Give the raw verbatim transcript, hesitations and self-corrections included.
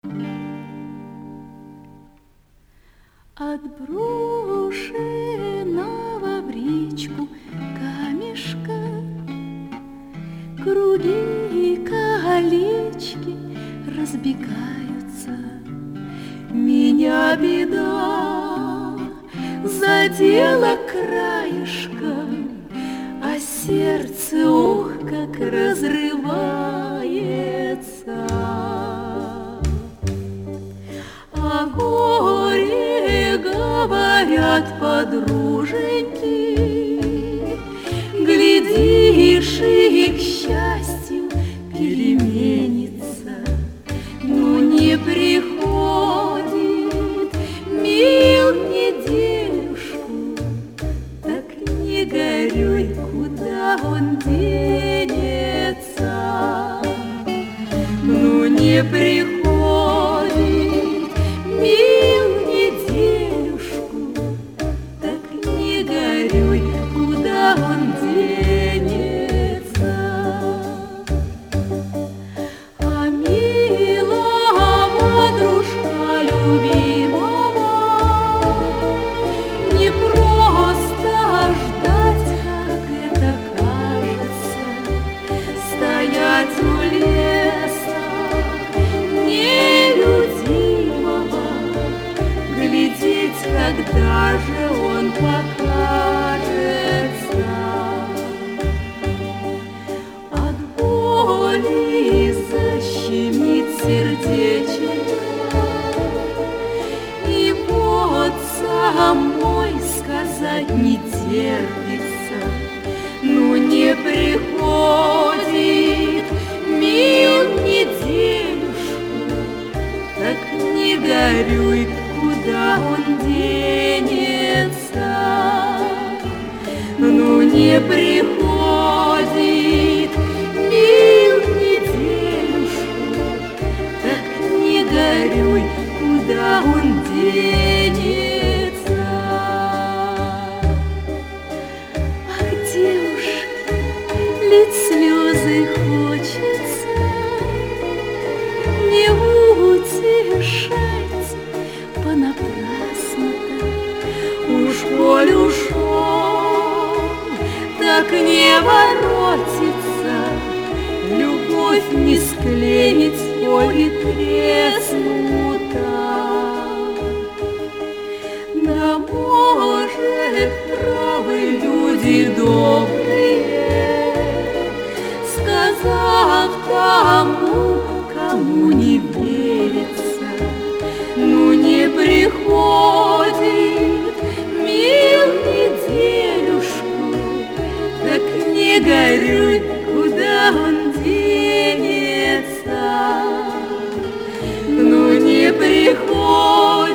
Отброшенного в речку камешка круги и колечки разбегаются. Меня беда задела краешком, а сердце, ох, как разрывается. А горе, говорят подруженьки, глядишь, и к счастью переменится. Но не приходит, мил, неделюшку, так не горюй, куда он денется. Ну не приходит, мил, неделюшку, так не горюй, куда он денется. А милого дружка любимого не просто ждать, как это кажется, стоять у леса нелюдимого, глядеть, когда же он покажется. От боли защемит сердечко, и вот самой сказать не терпится. Ну не приходит, мил, неделюшку, так не горюй, куда он денется. Ну не приходит, мил, неделюшку, так не горюй, куда он денется. Ах, девушки, лить слезы хочется, не утешайте понапрасну-то. Уж коль ушел, так не воротится, любовь не склеить, коли треснута. Да, может, правы люди добрые, сказав тому, кому не верится. Ну не приходит, мил, неделюшку, так не горюй, куда он денется. Ну не приходит,